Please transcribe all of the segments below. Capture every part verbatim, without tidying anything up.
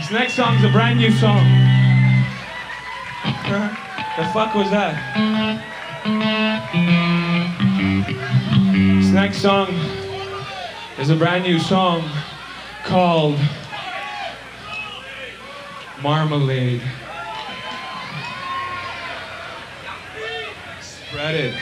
This next song's a brand new song. The fuck was that? This next song is a brand new song called Marmalade. Spread it.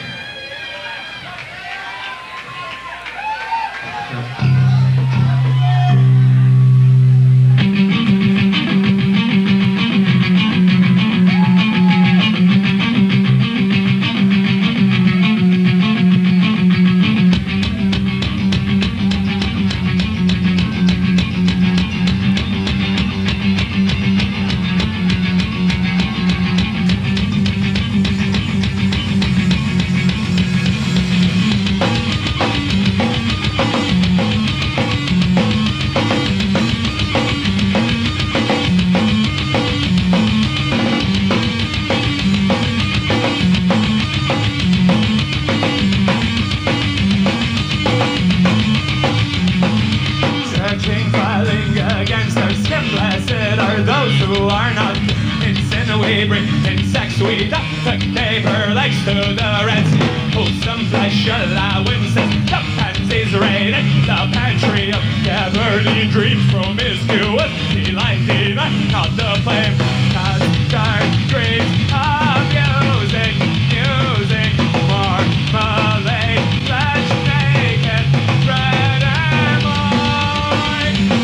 Those who are not in sin, we bring in sex, we duck the neighbor legs to the Red Sea. Wholesome flesh allowances, the pansies raid in the pantry of Gabardine dreams, promiscuity lighting out the flame. Cause dark dreams of music, music, marmalade, flesh naked, bread and wine.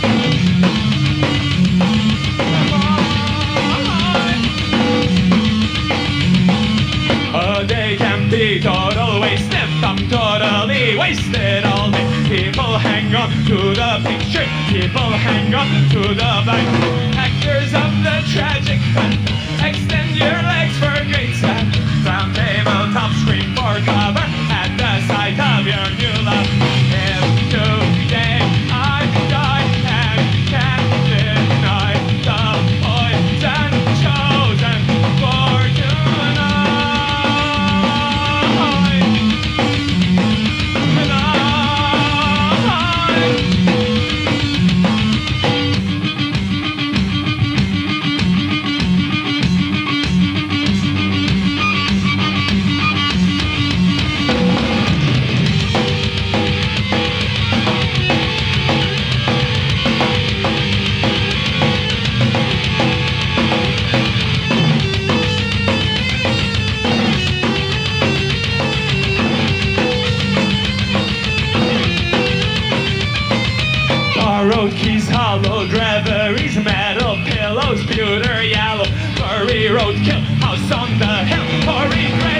A day can be total waste if I'm totally wasted all day. People hang on to the picture, people hang on to the blind. Actors of the tragic fun, extend your legs for great stuff. Round tabletop scream for cover at the sight of your new love. If today I die and can't deny the poison chosen for tonight. Borrowed keys, hollowed reveries, metal pillows, pewter yellow, furry roadkill, house on the hill, or regret.